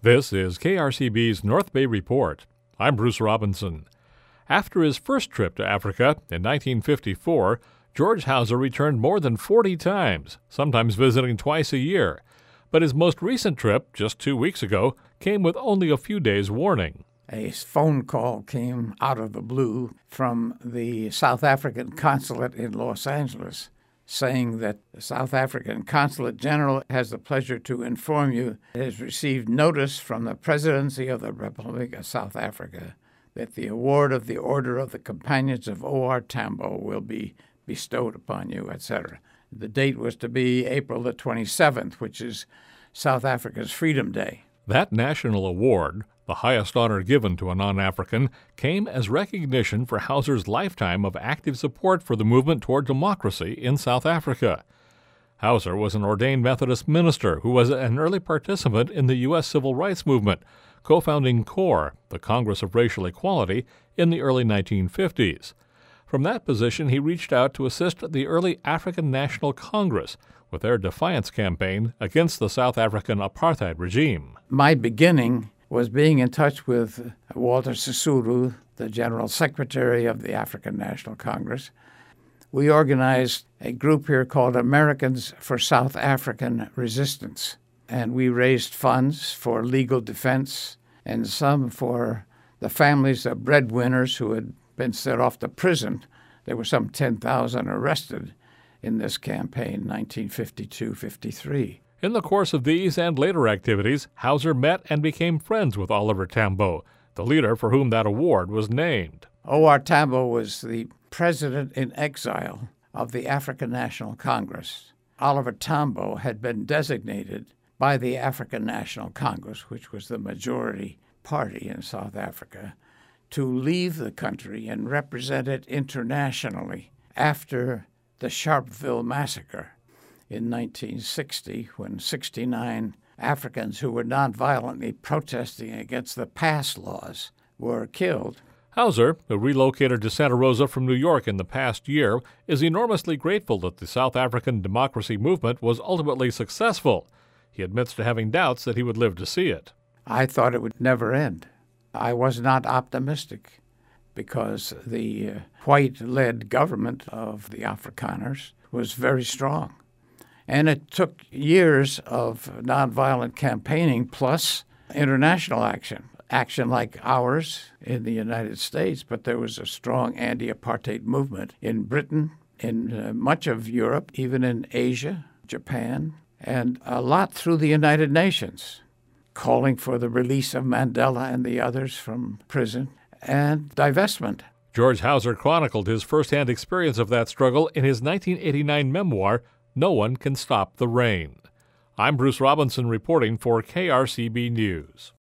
This is KRCB's North Bay Report. I'm Bruce Robinson. After his first trip to Africa in 1954, George Hauser returned more than 40 times, sometimes visiting twice a year. But his most recent trip, just 2 weeks ago, came with only a few days' warning. A phone call came out of the blue from the South African consulate in Los Angeles, saying that the South African Consulate General has the pleasure to inform you it has received notice from the Presidency of the Republic of South Africa that the award of the Order of the Companions of O.R. Tambo will be bestowed upon you, etc. The date was to be April the 27th, which is South Africa's Freedom Day. That national award, the highest honor given to a non-African, came as recognition for Hauser's lifetime of active support for the movement toward democracy in South Africa. Hauser was an ordained Methodist minister who was an early participant in the U.S. Civil Rights Movement, co-founding CORE, the Congress of Racial Equality, in the early 1950s. From that position, he reached out to assist the early African National Congress with their defiance campaign against the South African apartheid regime. My beginning was being in touch with Walter Sisulu, the General Secretary of the African National Congress. We organized a group here called Americans for South African Resistance, and we raised funds for legal defense and some for the families of breadwinners who had been set off to prison. There were some 10,000 arrested in this campaign, 1952-53. In the course of these and later activities, Hauser met and became friends with Oliver Tambo, the leader for whom that award was named. O.R. Tambo was the president in exile of the African National Congress. Oliver Tambo had been designated by the African National Congress, which was the majority party in South Africa, to leave the country and represent it internationally after the Sharpeville Massacre in 1960, when 69 Africans who were nonviolently protesting against the pass laws were killed. Hauser, who relocated to Santa Rosa from New York in the past year, is enormously grateful that the South African democracy movement was ultimately successful. He admits to having doubts that he would live to see it. I thought it would never end. I was not optimistic because the white-led government of the Afrikaners was very strong. And it took years of nonviolent campaigning plus international action like ours in the United States, but there was a strong anti-apartheid movement in Britain, in much of Europe, even in Asia, Japan, and a lot through the United Nations, calling for the release of Mandela and the others from prison and divestment. George Hauser chronicled his firsthand experience of that struggle in his 1989 memoir, No One Can Stop the Rain. I'm Bruce Robinson reporting for KRCB News.